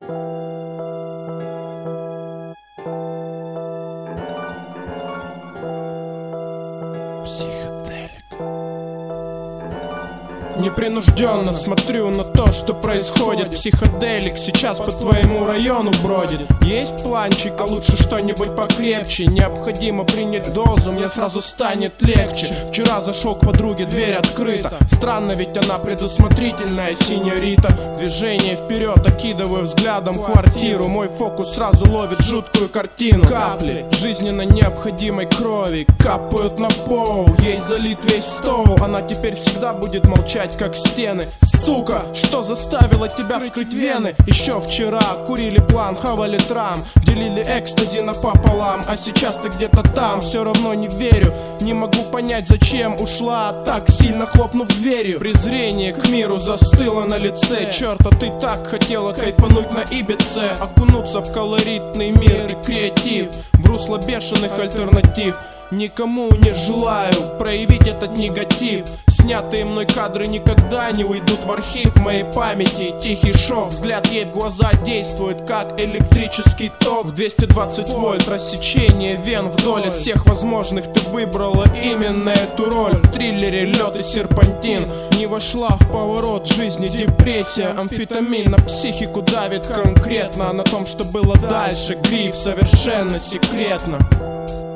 Непринужденно смотрю на то, что происходит. Психоделик сейчас по твоему району бродит. Есть планчик, а лучше что-нибудь покрепче. Необходимо принять дозу, мне сразу станет легче. Вчера зашел к подруге, дверь открыта. Странно, ведь она предусмотрительная синьорита. Движение вперед, окидываю взглядом квартиру. Мой фокус сразу ловит жуткую картину. Капли жизненно необходимой крови капают на пол, ей залит весь стол. Она теперь всегда будет молчать, как стены. Сука, что заставило тебя вскрыть вены? Еще вчера курили план, хавали трам, делили экстази напополам. А сейчас ты где-то там, все равно не верю. Не могу понять, зачем ушла, так сильно хлопнув дверью. Презрение к миру застыло на лице. Черт, а ты так хотела кайфануть на Ибице, окунуться в колоритный мир и креатив, в русло бешеных альтернатив. Никому не желаю проявить этот негатив. Снятые мной кадры никогда не уйдут в архив моей памяти. Тихий шок, взгляд ей в глаза действует как электрический ток. В 220 вольт рассечение вен вдоль. Из всех возможных ты выбрала именно эту роль. В триллере «Лед и серпантин» не вошла в поворот жизни депрессия. Амфетамин на психику давит конкретно. А на том, что было дальше, гриф совершенно секретно.